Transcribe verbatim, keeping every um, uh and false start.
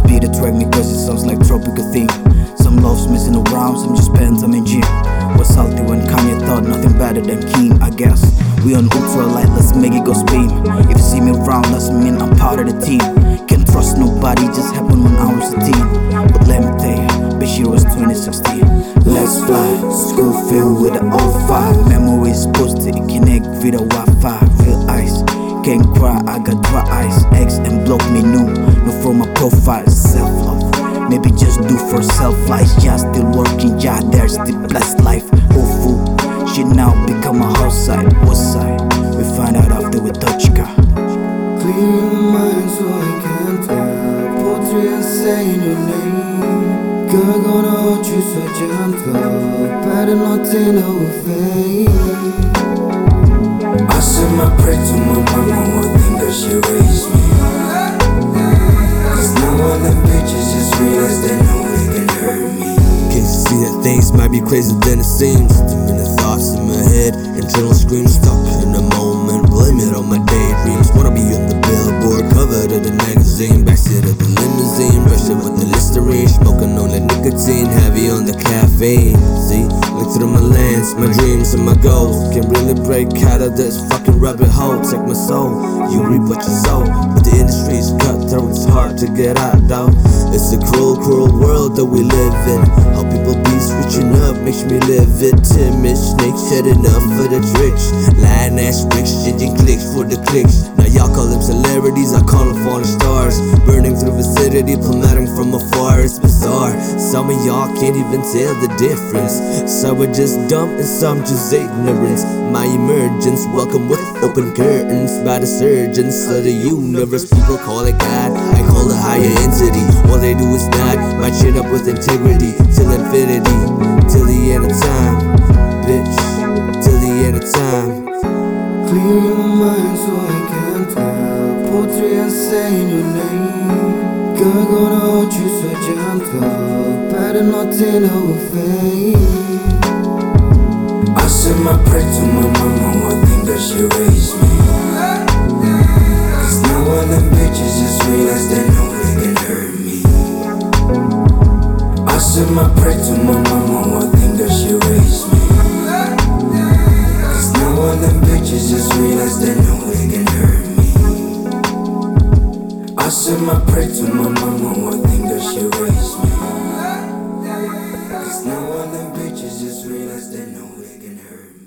beat attract me cause it sounds like tropical theme. Some love's missing around, some just spend time in gym. Was salty when Kanye thought nothing better than Kim, I guess. We on ultra light, let's make it go speed. If you see me around, doesn't mean I'm part of the team. Can't trust nobody, just happened when I was a teen. But let me tell you, bitch, it was twenty sixteen. Let's fly, school filled with the old five. Memories posted, connect with the Wi-Fi. Real ice, can't cry, I got dry eyes. X and block me new, no from my profile. Self-love, maybe just do for self-life. Just still working, yeah, there's still blessed life. Hopeful, shit now become a house side. What side? We find out after we touch car. Clear my mind so I can tell. Poetry and saying your name. Girl, gonna hold you so gentle. Better not in our fame. I said my prayer to my mama, one thing that she raised me. Cause now all them bitches just realize they know they can hurt me. Can't you see that things might be crazier than it seems? Too many thoughts in my head, internal screams stuck in the moment. Blame it on my daydreams. Wanna be on the billboard, cover of the magazine, backseat of the limousine, brush it with the Listerine, smoking on the nicotine, heavy on the caffeine. See, look through my lens, my dreams and my goals. Can't really break out of this fucking rabbit hole. Take my soul, you reap what you sow. But the industry's cutthroat, it's hard to get out though. It's a cruel, cruel world that we live in. How people be switching up makes me live it. Timid snakes heading up for the tricks. Lying ass bricks, changing clicks for the clicks. Now y'all call them celebrities, I call them falling stars. Burning through vicinity, plummeting from afar. It's bizarre, some of y'all can't even tell the difference. Some are just dumb and some just ignorance. My emergence, welcome with open curtains by the surgeons of the universe. People call it God, I call it higher entity. All they do is nod, my chin up with integrity. Till infinity, till the end of time. Bitch, till the end of time. Clear my mind so I can tell. Poetry and saying your name. Girl, gonna hold you so gentle. Better not in our fame. I said my prayer to my mama, one thing that she raised me. Cause now all them bitches just realize they know they can hurt me. I said my prayer to my mama, one thing that she raised me. Cause now all them bitches just realize they know they can hurt me. I said my prayer to my mama, one thing that she raised me. Cause now all them bitches just realize they know they can hurt me.